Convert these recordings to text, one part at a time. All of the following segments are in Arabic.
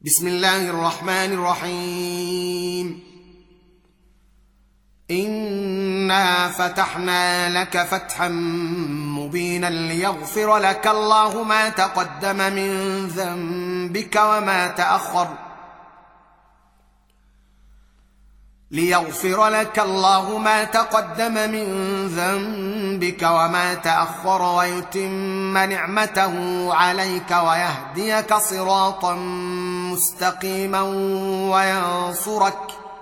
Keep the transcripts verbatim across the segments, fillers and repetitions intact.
بسم الله الرحمن الرحيم. إنا فتحنا لك فتحا مبينا ليغفر لك الله ما تقدم من ذنبك وما تأخر ليغفر لك الله ما تقدم من ذنبك وما تأخر ويتم نعمته عليك ويهديك صراطا مستقيما وينصرك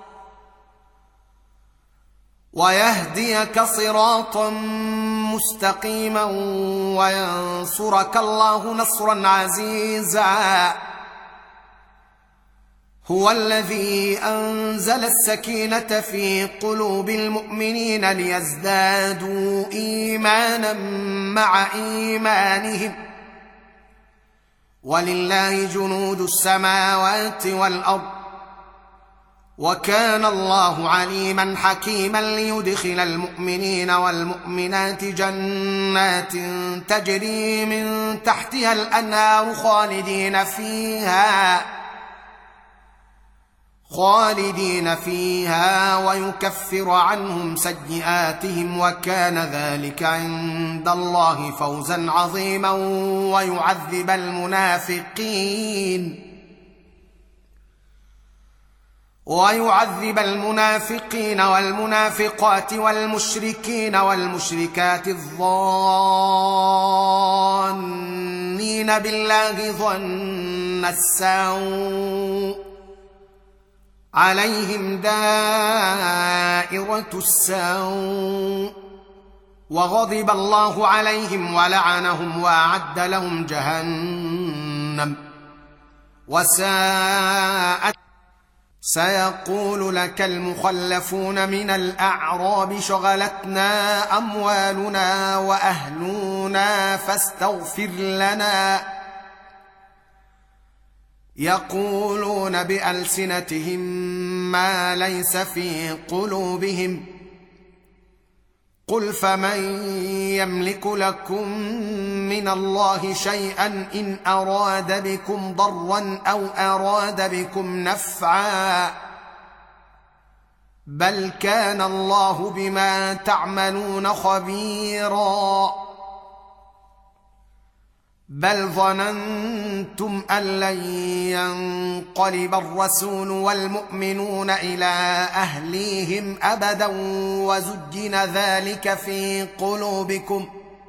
ويهديك صراطا مستقيما وينصرك الله نصرا عزيزا. هو الذي أنزل السكينة في قلوب المؤمنين ليزدادوا إيمانا مع إيمانهم ولله جنود السماوات والأرض وكان الله عليما حكيما ليدخل المؤمنين والمؤمنات جنات تجري من تحتها الأنهار خالدين فيها خالدين فيها ويكفر عنهم سيئاتهم وكان ذلك عند الله فوزا عظيما ويعذب المنافقين ويعذب المنافقين والمنافقات والمشركين والمشركات الظانين بالله ظن السوء عليهم دائرة السوء وغضب الله عليهم ولعنهم وأعد لهم جهنم وساءت. سيقول لك المخلفون من الأعراب شغلتنا أموالنا وأهلنا فاستغفر لنا يقولون بألسنتهم ما ليس في قلوبهم قل فمن يملك لكم من الله شيئا إن أراد بكم ضرا أو أراد بكم نفعا بل كان الله بما تعملون خبيرا بل ظننتم أن لن ينقلب الرسول والمؤمنون إلى أهليهم أبدا وزجن ذلك في قلوبكم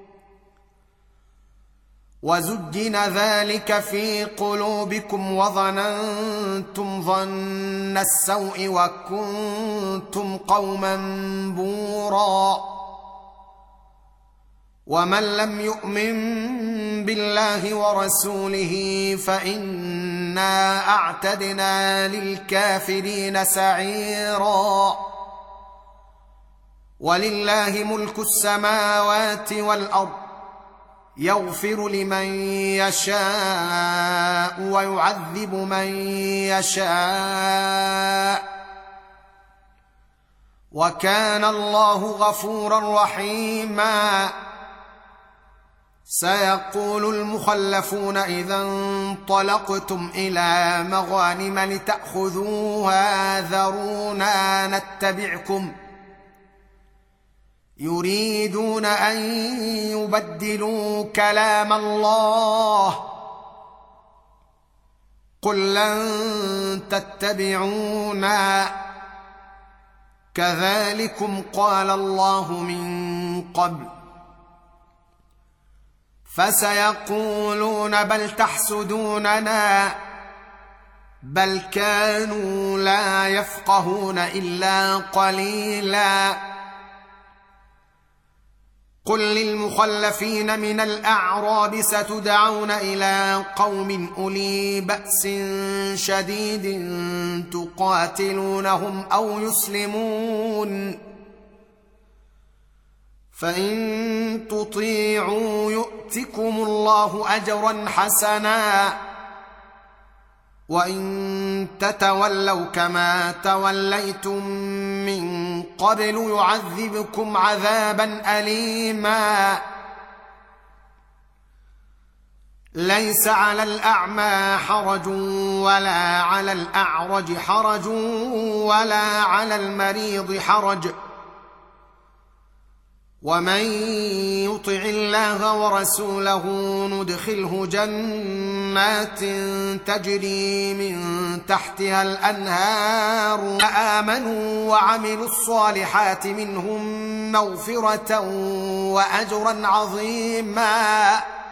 وزجن ذلك في قلوبكم وظننتم ظن السوء وكنتم قوما بورا. ومن لم يؤمن بالله ورسوله فإنا أعتدنا للكافرين سعيرا. ولله ملك السماوات والأرض يغفر لمن يشاء ويعذب من يشاء وكان الله غفورا رحيما. سيقول المخلفون إذا انطلقتم إلى مغانم لتأخذوها ذرونا نتبعكم يريدون أن يبدلوا كلام الله قل لن تتبعونا كذلكم قال الله من قبل فسيقولون بل تحسدوننا بل كانوا لا يفقهون إلا قليلا. قل للمخلفين من الأعراب ستدعون إلى قوم أولي بأس شديد تقاتلونهم أو يسلمون فإن تطيعوا يؤتكم الله أجرا حسنا وإن تتولوا كما توليتم من قبل يعذبكم عذابا أليما. ليس على الأعمى حرج ولا على الأعرج حرج ولا على المريض حرج، ومن يطع الله ورسوله ندخله جنات تجري من تحتها الأنهار، آمنوا وعملوا الصالحات منهم مغفرة وأجرا عظيما.